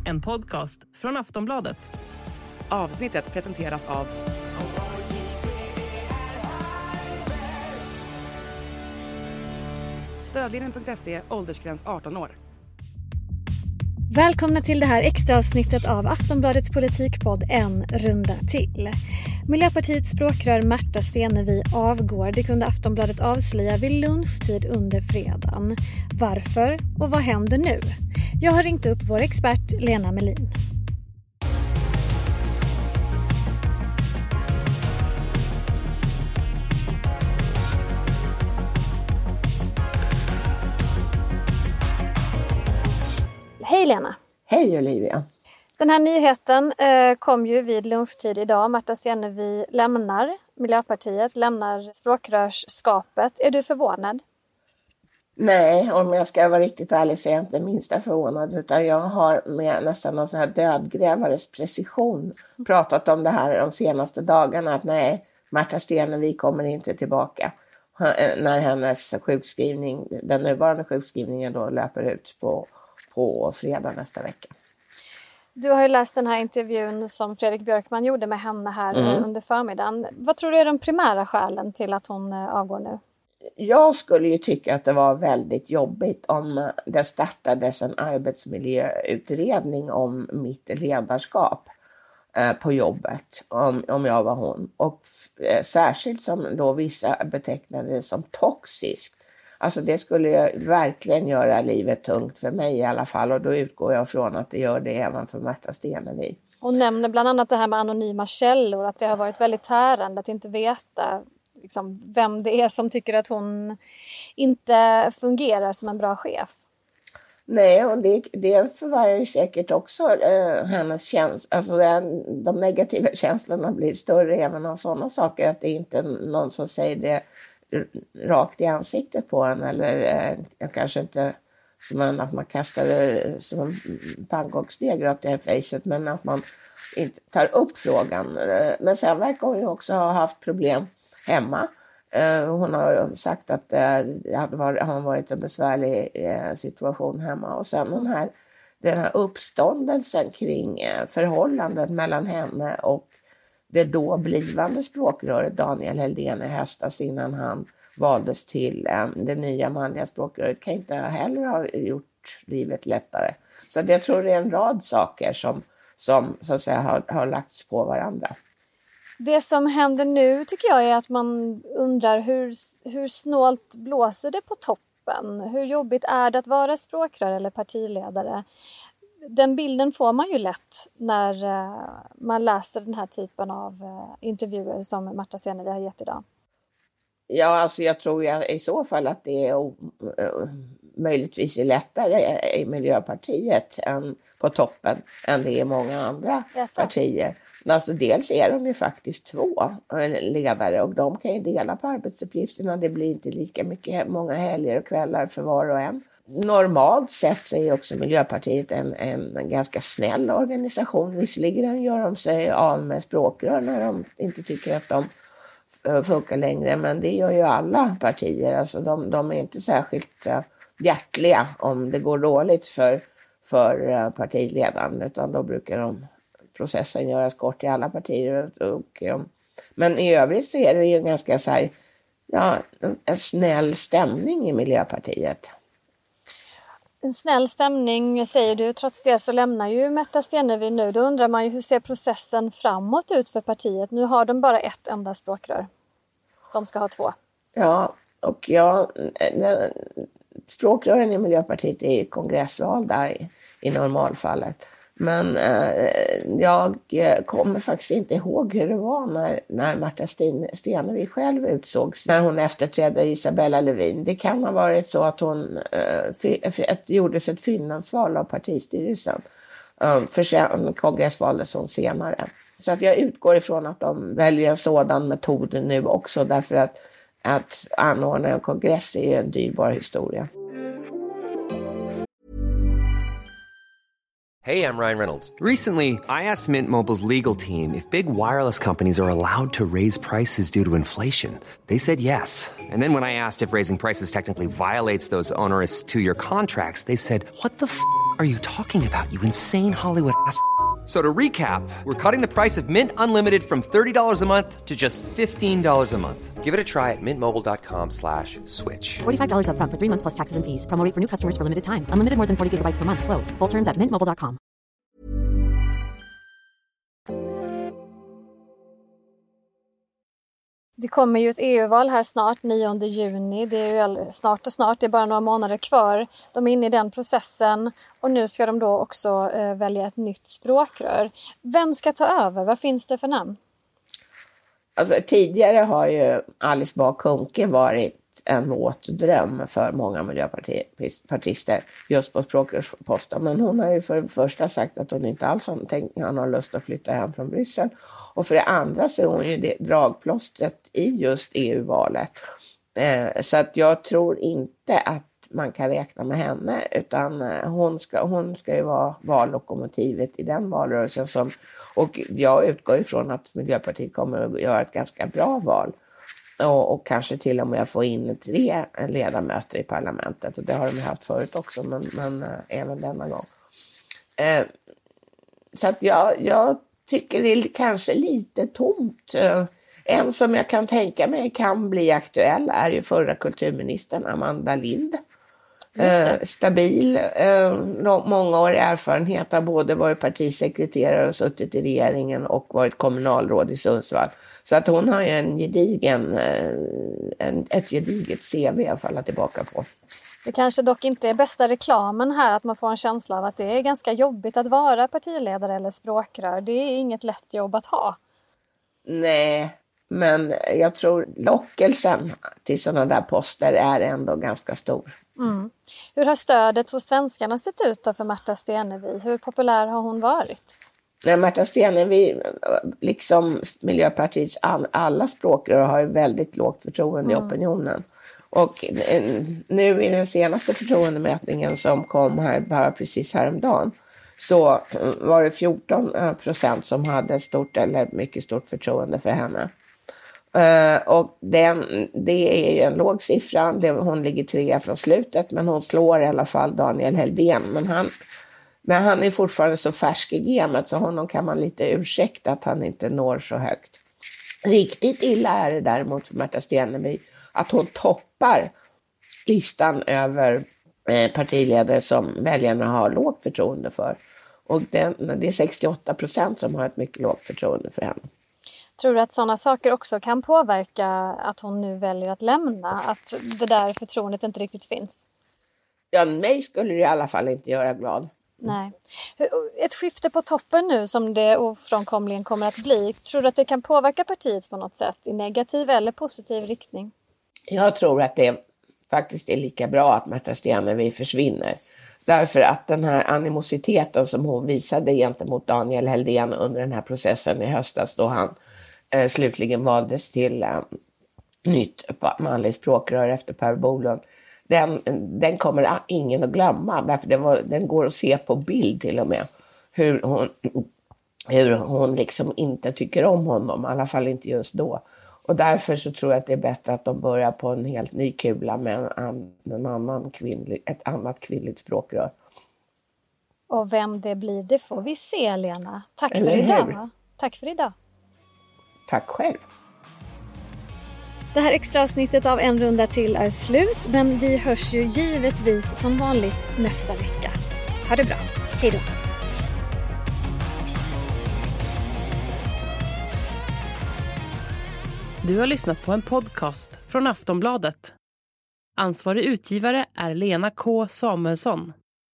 en podcast från Aftonbladet. Avsnittet presenteras av Stödlinjen.se, åldersgräns 18 år. Välkomna till det här extra avsnittet av Aftonbladets politikpodd En runda till. Miljöpartiets språkrör Märta Stenevi avgår. Det kunde Aftonbladet avslöja vid lunchtid under fredagen. Varför och vad händer nu? Jag har ringt upp vår expert Lena Melin. Hej Lena! Hej Olivia! Den här nyheten kom ju vid lunchtid idag. Märta Stenevi lämnar Miljöpartiet, lämnar språkrörsskapet. Är du förvånad? Nej, om jag ska vara riktigt ärlig så är jag inte minsta förvånad. Utan jag har med nästan någon sån här dödgrävares precision pratat om det här de senaste dagarna. Att nej, Märta Stenevi kommer inte tillbaka. När hennes sjukskrivning, den nuvarande sjukskrivningen då löper ut på fredag nästa vecka. Du har ju läst den här intervjun som Fredrik Björkman gjorde med henne här under förmiddagen. Vad tror du är de primära skälen till att hon avgår nu? Jag skulle ju tycka att det var väldigt jobbigt om det startades en arbetsmiljöutredning om mitt ledarskap på jobbet, om jag var hon. Och särskilt som då vissa betecknade det som toxiskt. Alltså det skulle ju verkligen göra livet tungt för mig i alla fall. Och då utgår jag från att det gör det även för Märta Stenevi. Hon nämner bland annat det här med anonyma källor. Att det har varit väldigt tärande att inte veta liksom, vem det är som tycker att hon inte fungerar som en bra chef. Nej, och det förvärrar ju säkert också hennes känsla. Alltså de negativa känslorna blir större även av sådana saker. Att det inte är någon som säger det rakt i ansiktet på en, eller kanske inte som att man kastar det som en pannkaksdeg rakt i facet, men att man inte tar upp frågan. Men sen verkar hon ju också ha haft problem hemma. Hon har sagt att det har varit en besvärlig situation hemma, och sen den här uppståndelsen kring förhållandet mellan henne och det då blivande språkröret Daniel Helldén i höstas innan han valdes till det nya manliga språkröret kan inte heller ha gjort livet lättare. Så jag tror det är en rad saker som så att säga har lagts på varandra. Det som händer nu tycker jag är att man undrar hur snålt blåser det på toppen? Hur jobbigt är det att vara språkrör eller partiledare? Den bilden får man ju lätt när man läser den här typen av intervjuer som Märta Stenevi har gett idag. Ja, alltså jag tror i så fall att det är möjligtvis är lättare i Miljöpartiet än på toppen än det är i många andra partier. Alltså dels är de ju faktiskt 2 ledare och de kan ju dela på arbetsuppgifterna. Det blir inte lika många helger och kvällar för var och en. Normalt sett så är också Miljöpartiet en ganska snäll organisation. Visserligen gör de sig av med språkrör när de inte tycker att de funkar längre. Men det gör ju alla partier. Alltså de är inte särskilt hjärtliga om det går dåligt för partiledaren. Utan då brukar processen göras kort i alla partier. Men i övrigt så är det ju ganska så här, en snäll stämning i Miljöpartiet. En snäll stämning säger du. Trots det så lämnar ju Märta Stenevi nu. Då undrar man ju hur ser processen framåt ut för partiet. Nu har de bara ett enda språkrör. De ska ha 2. Ja, och språkrören i Miljöpartiet är ju kongressvalda i normalfallet. Men jag kommer faktiskt inte ihåg hur det var när Märta Stenevi själv utsågs. När hon efterträdde Isabella Lövin. Det kan ha varit så att hon gjordes ett fyllnadsval av partistyrelsen. För sen kongressvaldes hon senare. Så att jag utgår ifrån att de väljer en sådan metod nu också. Därför att anordna en kongress är ju en dyrbar historia. Hey, I'm Ryan Reynolds. Recently, I asked Mint Mobile's legal team if big wireless companies are allowed to raise prices due to inflation. They said yes. And then when I asked if raising prices technically violates those onerous two-year contracts, they said, "What the f*** are you talking about, you insane Hollywood ass?" So to recap, we're cutting the price of Mint Unlimited from $30 a month to just $15 a month. Give it a try at mintmobile.com/switch. $45 up front for 3 months plus taxes and fees. Promo rate for new customers for limited time. Unlimited more than 40 gigabytes per month. Slows full terms at mintmobile.com. Det kommer ju ett EU-val här snart, 9 juni. Det är ju snart, det är bara några månader kvar. De är inne i den processen och nu ska de då också välja ett nytt språkrör. Vem ska ta över? Vad finns det för namn? Alltså, tidigare har ju Alice Bah Kuhnke varit en våt dröm för många miljöpartister just på språkrörsposten. Men hon har ju för det första sagt att hon inte alls har lust att flytta hem från Bryssel. Och för det andra så är hon ju det dragplåstret i just EU-valet. Så att jag tror inte att man kan räkna med henne, utan hon ska ju vara vallokomotivet i den valrörelsen. Och jag utgår ifrån att Miljöpartiet kommer att göra ett ganska bra val. Och kanske till och med få in 3 ledamöter i parlamentet. Och det har de haft förut också, men även denna gång. Så att jag tycker det är kanske lite tomt. En som jag kan tänka mig kan bli aktuell är ju förra kulturministern Amanda Lind. Stabil, mångårig erfarenhet, har både varit partisekreterare och suttit i regeringen och varit kommunalråd i Sundsvall. Så att hon har ju ett gediget CV att falla tillbaka på. Det kanske dock inte är bästa reklamen här, att man får en känsla av att det är ganska jobbigt att vara partiledare eller språkrör. Det är inget lätt jobb att ha. Nej, men jag tror lockelsen till sådana där poster är ändå ganska stor. Mm. Hur har stödet hos svenskarna sett ut då för Märta Stenevi? Hur populär har hon varit? Märta Stenevi, liksom Miljöpartiets alla språkrör, har ju väldigt lågt förtroende i opinionen. Och nu i den senaste förtroendemätningen som kom här bara precis häromdagen, så var det 14% som hade stort eller mycket stort förtroende för henne. Och det är ju en låg siffra. Hon ligger 3 från slutet, men hon slår i alla fall Daniel Helldén. Men han är fortfarande så färsk i gamet, så honom kan man lite ursäkta att han inte når så högt. Riktigt illa är det däremot för Märta Stenevi att hon toppar listan över partiledare som väljarna har lågt förtroende för. Och det är 68% som har ett mycket lågt förtroende för henne. Tror du att sådana saker också kan påverka att hon nu väljer att lämna? Att det där förtroendet inte riktigt finns? Ja, mig skulle det i alla fall inte göra glad. Nej. Ett skifte på toppen nu som det ofrånkomligen kommer att bli. Tror du att det kan påverka partiet på något sätt i negativ eller positiv riktning? Jag tror att det faktiskt är lika bra att Märta Stenevi försvinner. Därför att den här animositeten som hon visade gentemot Daniel Helldén under den här processen i höstas, då han slutligen valdes till nytt manlig språkrör efter Per Bolund, den kommer ingen att glömma. Därför den går att se på bild till och med. Hur hon liksom inte tycker om honom, i alla fall inte just då. Och därför så tror jag att det är bättre att de börjar på en helt ny kula med ett annat kvinnligt språkrör. Och vem det blir, det får vi se, Lena. Tack Eller för idag. hur? Tack för idag. Tack själv. Det här extra avsnittet av En runda till är slut, men vi hörs ju givetvis som vanligt nästa vecka. Ha det bra. Hej då. Du har lyssnat på en podcast från Aftonbladet. Ansvarig utgivare är Lena K. Samuelsson.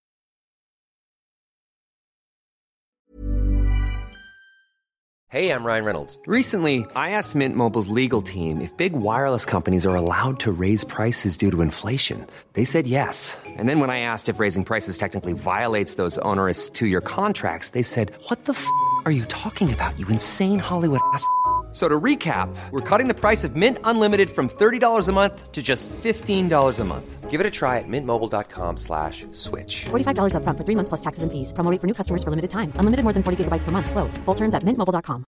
Hey, I'm Ryan Reynolds. Recently, I asked Mint Mobile's legal team if big wireless companies are allowed to raise prices due to inflation. They said yes. And then when I asked if raising prices technically violates those onerous two-year contracts, they said, "What the f*** are you talking about, you insane Hollywood ass?" So to recap, we're cutting the price of Mint Unlimited from $30 a month to just $15 a month. Give it a try at mintmobile.com/switch. $45 up front for 3 months plus taxes and fees. Promo rate for new customers for limited time. Unlimited more than 40 gigabytes per month slows. Full terms at mintmobile.com.